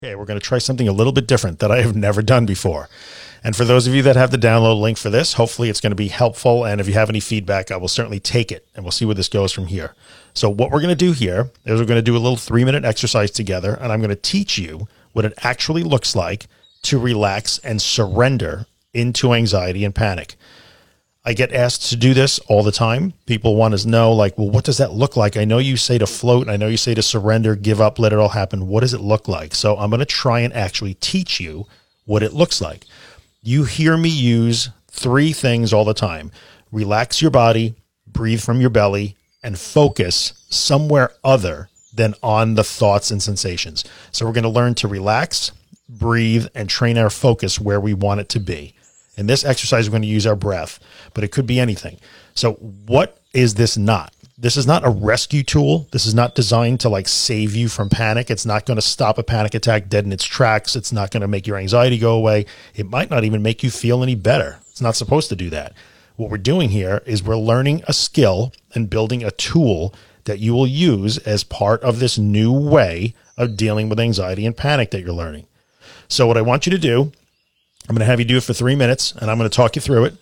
Okay, we're going to try something a little bit different that I have never done before. And for those of you that have the download link for this, hopefully it's going to be helpful. And if you have any feedback, I will certainly take it and we'll see where this goes from here. So what we're going to do here is we're going to do a little 3-minute exercise together. And I'm going to teach you what it actually looks like to relax and surrender into anxiety and panic. I get asked to do this all the time. People want to know, like, well, what does that look like? I know you say to float. I know you say to surrender, give up, let it all happen. What does it look like? So I'm going to try and actually teach you what it looks like. You hear me use 3 things all the time. Relax your body, breathe from your belly, and focus somewhere other than on the thoughts and sensations. So we're going to learn to relax, breathe, and train our focus where we want it to be. In this exercise, we're going to use our breath, but it could be anything. So what is this not? This is not a rescue tool. This is not designed to like save you from panic. It's not going to stop a panic attack dead in its tracks. It's not going to make your anxiety go away. It might not even make you feel any better. It's not supposed to do that. What we're doing here is we're learning a skill and building a tool that you will use as part of this new way of dealing with anxiety and panic that you're learning. So what I want you to do, I'm going to have you do it for 3 minutes and I'm going to talk you through it.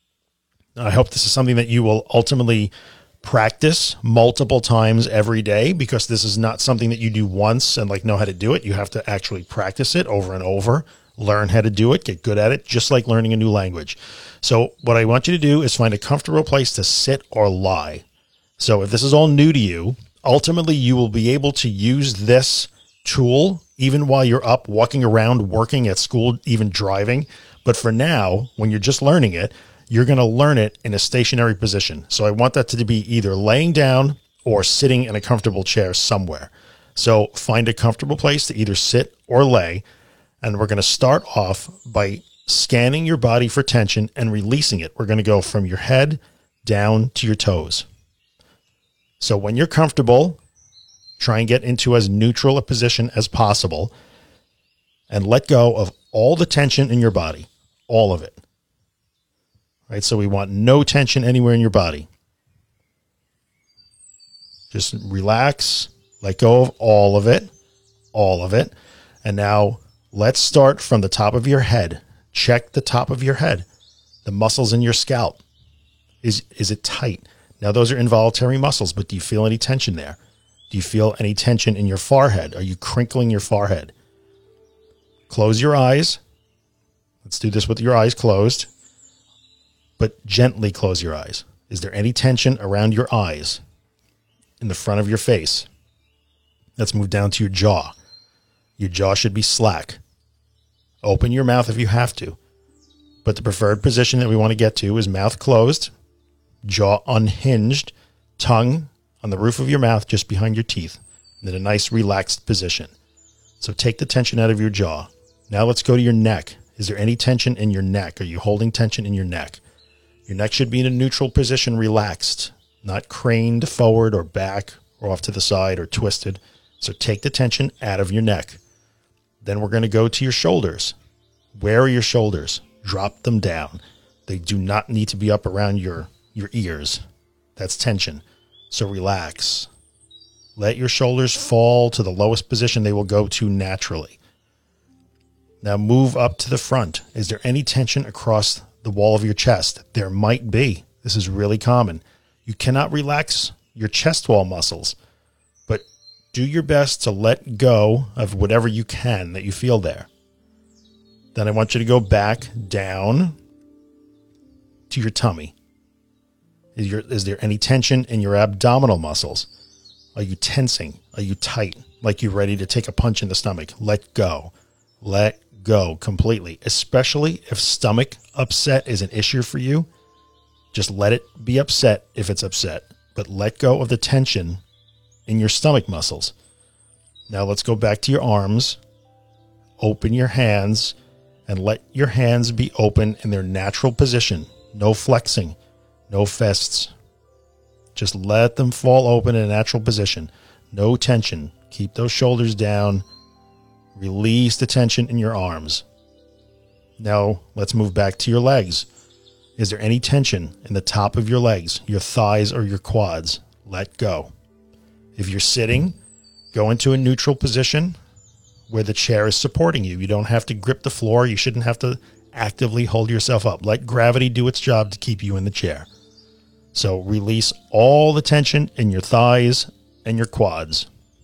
I hope this is something that you will ultimately practice multiple times every day, because this is not something that you do once and like know how to do it. You have to actually practice it over and over, learn how to do it, get good at it, just like learning a new language. So what I want you to do is find a comfortable place to sit or lie. So if this is all new to you, ultimately you will be able to use this tool even while you're up, walking around, working at school, even driving. But for now, when you're just learning it, you're going to learn it in a stationary position. So I want that to be either laying down or sitting in a comfortable chair somewhere. So find a comfortable place to either sit or lay. And we're going to start off by scanning your body for tension and releasing it. We're going to go from your head down to your toes. So when you're comfortable, try and get into as neutral a position as possible and let go of all the tension in your body, all of it. Right? So we want no tension anywhere in your body. Just relax, let go of all of it, all of it. And now let's start from the top of your head. Check the top of your head, the muscles in your scalp. Is it tight? Now those are involuntary muscles, but do you feel any tension there? Do you feel any tension in your forehead? Are you crinkling your forehead? Close your eyes. Let's do this with your eyes closed, but gently close your eyes. Is there any tension around your eyes, in the front of your face? Let's move down to your jaw. Your jaw should be slack. Open your mouth if you have to, but the preferred position that we want to get to is mouth closed, jaw unhinged, tongue on the roof of your mouth, just behind your teeth, in a nice relaxed position. So take the tension out of your jaw. Now let's go to your neck. Is there any tension in your neck? Are you holding tension in your neck? Your neck should be in a neutral position, relaxed, not craned forward or back or off to the side or twisted. So take the tension out of your neck. Then we're going to go to your shoulders. Where are your shoulders? Drop them down. They do not need to be up around your ears. That's tension. So relax. Let your shoulders fall to the lowest position they will go to naturally. Now move up to the front. Is there any tension across the wall of your chest? There might be. This is really common. You cannot relax your chest wall muscles, but do your best to let go of whatever you can that you feel there. Then I want you to go back down to your tummy. Is there any tension in your abdominal muscles? Are you tensing? Are you tight? Like you're ready to take a punch in the stomach? Let go. Let go completely. Especially if stomach upset is an issue for you. Just let it be upset if it's upset. But let go of the tension in your stomach muscles. Now let's go back to your arms. Open your hands and let your hands be open in their natural position. No flexing. No fists. Just let them fall open in a natural position. No tension. Keep those shoulders down. Release the tension in your arms. Now let's move back to your legs. Is there any tension in the top of your legs, your thighs or your quads? Let go. If you're sitting, go into a neutral position where the chair is supporting you. You don't have to grip the floor. You shouldn't have to actively hold yourself up. Let gravity do its job to keep you in the chair. So release all the tension in your thighs and your quads.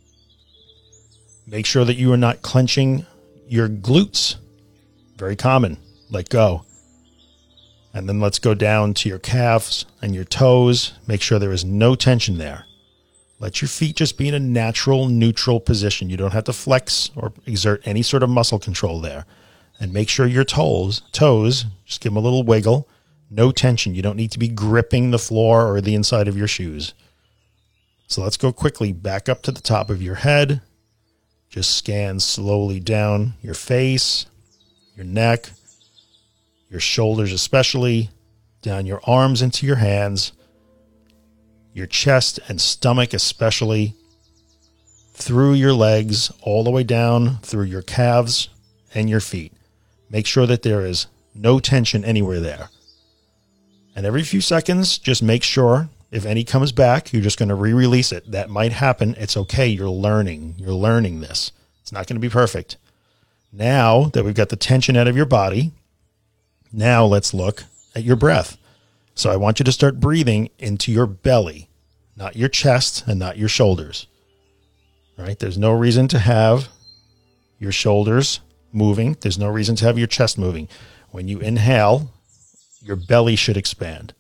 Make sure that you are not clenching your glutes. Very common. Let go. And then let's go down to your calves and your toes. Make sure there is no tension there. Let your feet just be in a natural, neutral position. You don't have to flex or exert any sort of muscle control there. And make sure your toes, just give them a little wiggle. No tension. You don't need to be gripping the floor or the inside of your shoes. So let's go quickly back up to the top of your head. Just scan slowly down your face, your neck, your shoulders especially, down your arms into your hands, your chest and stomach especially, through your legs, all the way down through your calves and your feet. Make sure that there is no tension anywhere there. And every few seconds, just make sure if any comes back, you're just going to re-release it. That might happen. It's okay. You're learning. You're learning this. It's not going to be perfect. Now that we've got the tension out of your body, now let's look at your breath. So I want you to start breathing into your belly, not your chest and not your shoulders. All right? There's no reason to have your shoulders moving. There's no reason to have your chest moving. When you inhale, your belly should expand.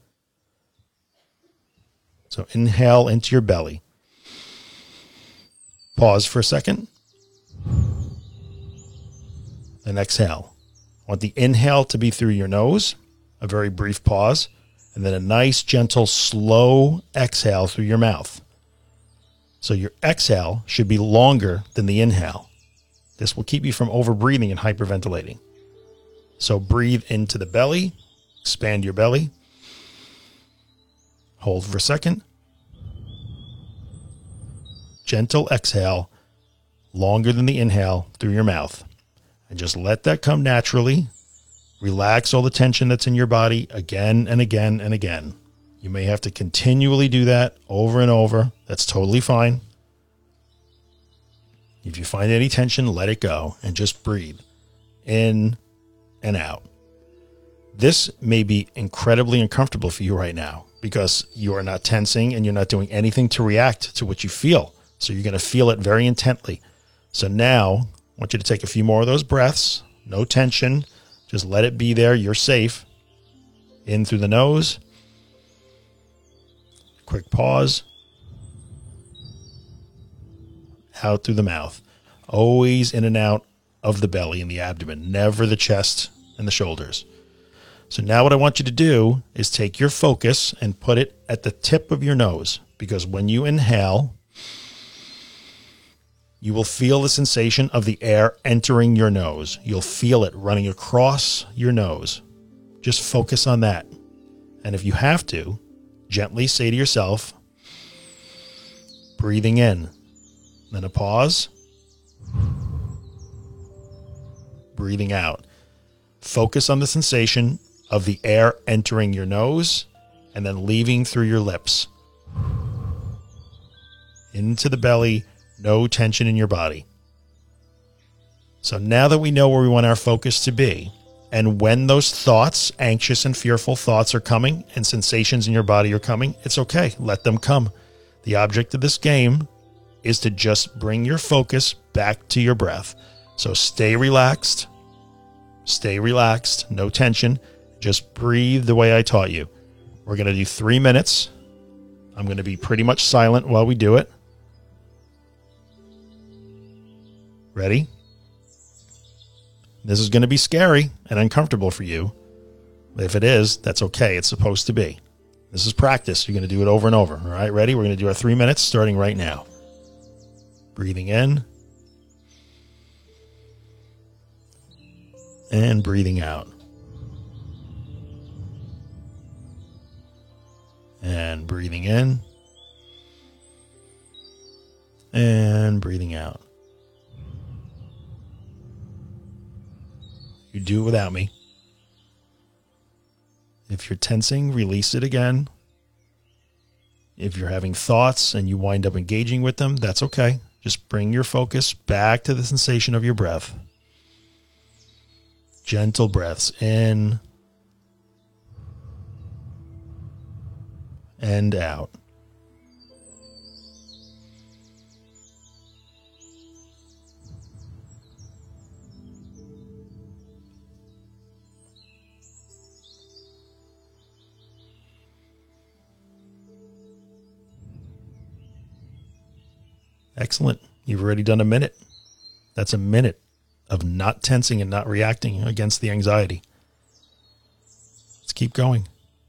So inhale into your belly. Pause for a second. Then exhale. I want the inhale to be through your nose, a very brief pause, and then a nice, gentle, slow exhale through your mouth. So your exhale should be longer than the inhale. This will keep you from overbreathing and hyperventilating. So breathe into the belly, expand your belly. Hold for a second. Gentle exhale, longer than the inhale through your mouth. And just let that come naturally. Relax all the tension that's in your body again and again and again. You may have to continually do that over and over. That's totally fine. If you find any tension, let it go and just breathe in and out. This may be incredibly uncomfortable for you right now because you are not tensing and you're not doing anything to react to what you feel. So you're going to feel it very intently. So now I want you to take a few more of those breaths. No tension. Just let it be there. You're safe. In through the nose. Quick pause. Out through the mouth. Always in and out of the belly and the abdomen. Never the chest and the shoulders. So now what I want you to do is take your focus and put it at the tip of your nose. Because when you inhale, you will feel the sensation of the air entering your nose. You'll feel it running across your nose. Just focus on that. And if you have to, gently say to yourself, breathing in. Then a pause. Breathing out. Focus on the sensation of the air entering your nose and then leaving through your lips. Into the belly. No tension in your body. So now that we know where we want our focus to be, and when those thoughts, anxious and fearful thoughts are coming and sensations in your body are coming, it's okay. Let them come. The object of this game is to just bring your focus back to your breath. So stay relaxed. Stay relaxed. No tension. Just breathe the way I taught you. We're going to do 3 minutes. I'm going to be pretty much silent while we do it. Ready? This is going to be scary and uncomfortable for you. If it is, that's okay. It's supposed to be. This is practice. You're going to do it over and over. All right, ready? We're going to do our 3 minutes starting right now. Breathing in. And breathing out. And breathing in. And breathing out. You do it without me. If you're tensing, release it again. If you're having thoughts and you wind up engaging with them, that's okay. Just bring your focus back to the sensation of your breath. Gentle breaths in and out. Excellent. You've already done a minute. That's a minute of not tensing and not reacting against the anxiety. Let's keep going.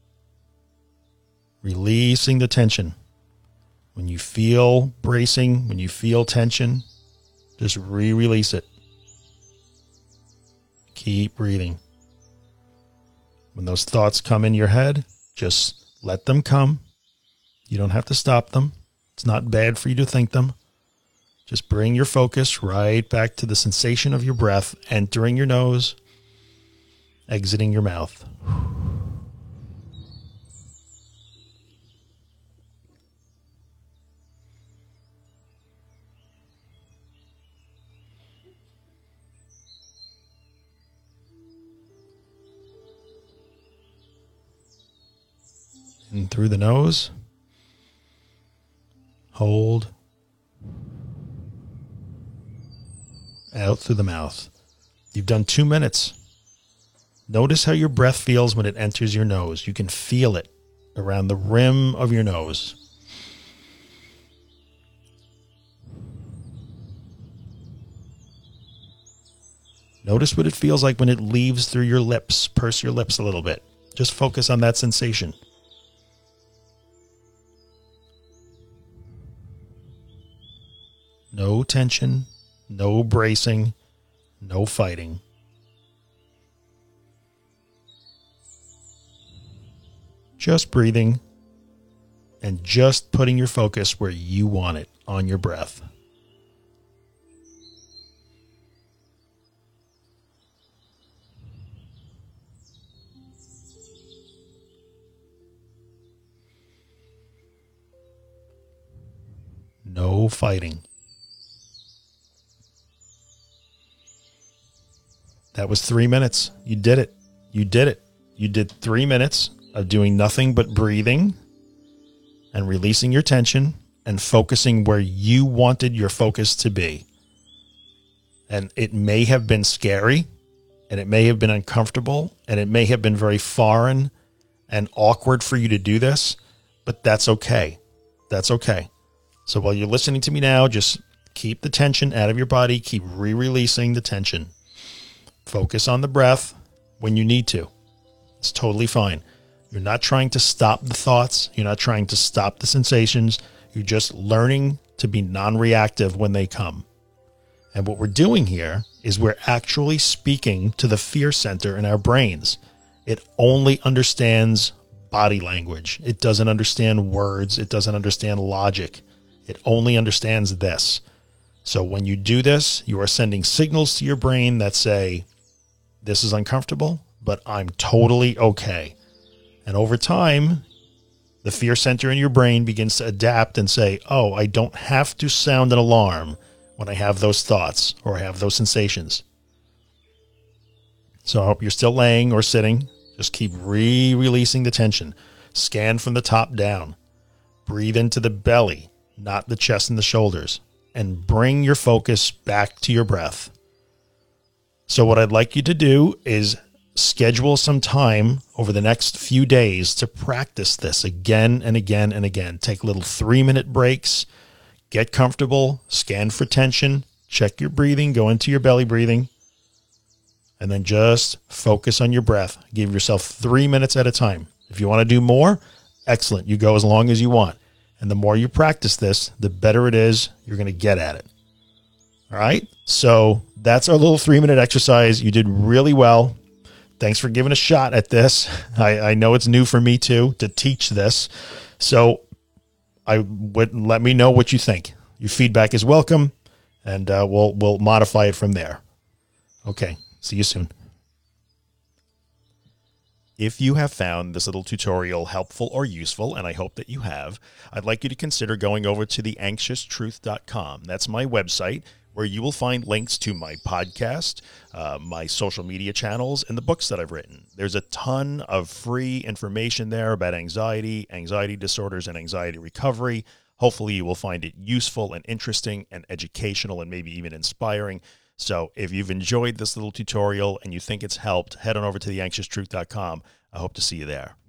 Releasing the tension. When you feel bracing, when you feel tension, just release it. Keep breathing. When those thoughts come in your head, just let them come. You don't have to stop them. It's not bad for you to think them. Just bring your focus right back to the sensation of your breath, entering your nose, exiting your mouth. In through the nose. Hold. Out through the mouth. You've done 2 minutes. Notice how your breath feels when it enters your nose. You can feel it around the rim of your nose. Notice what it feels like when it leaves through your lips. Purse your lips a little bit. Just focus on that sensation. No tension. No bracing, no fighting. Just breathing and just putting your focus where you want it, on your breath. No fighting. That was 3 minutes. You did it. You did it. You did 3 minutes of doing nothing but breathing and releasing your tension and focusing where you wanted your focus to be. And it may have been scary, and it may have been uncomfortable, and it may have been very foreign and awkward for you to do this, but that's okay. That's okay. So while you're listening to me now, just keep the tension out of your body. Keep releasing the tension. Focus on the breath when you need to. It's totally fine. You're not trying to stop the thoughts. You're not trying to stop the sensations. You're just learning to be non-reactive when they come. And what we're doing here is we're actually speaking to the fear center in our brains. It only understands body language. It doesn't understand words. It doesn't understand logic. It only understands this. So when you do this, you are sending signals to your brain that say, this is uncomfortable, but I'm totally okay. And over time, the fear center in your brain begins to adapt and say, oh, I don't have to sound an alarm when I have those thoughts or I have those sensations. So I hope you're still laying or sitting. Just keep releasing the tension. Scan from the top down. Breathe into the belly, not the chest and the shoulders. And bring your focus back to your breath. So what I'd like you to do is schedule some time over the next few days to practice this again and again and again. Take little 3-minute breaks, get comfortable, scan for tension, check your breathing, go into your belly breathing, and then just focus on your breath. Give yourself 3 minutes at a time. If you want to do more, excellent. You go as long as you want. And the more you practice this, the better it is you're going to get at it. All right. So that's our little 3-minute exercise. You did really well. Thanks for giving a shot at this. I know it's new for me too, to teach this. So I would let me know what you think. Your feedback is welcome, and we'll modify it from there. Okay. See you soon. If you have found this little tutorial helpful or useful, and I hope that you have, I'd like you to consider going over to theanxioustruth.com. That's my website, where you will find links to my podcast, my social media channels, and the books that I've written. There's a ton of free information there about anxiety, anxiety disorders, and anxiety recovery. Hopefully you will find it useful and interesting and educational and maybe even inspiring. So if you've enjoyed this little tutorial and you think it's helped, head on over to theanxioustruth.com. I hope to see you there.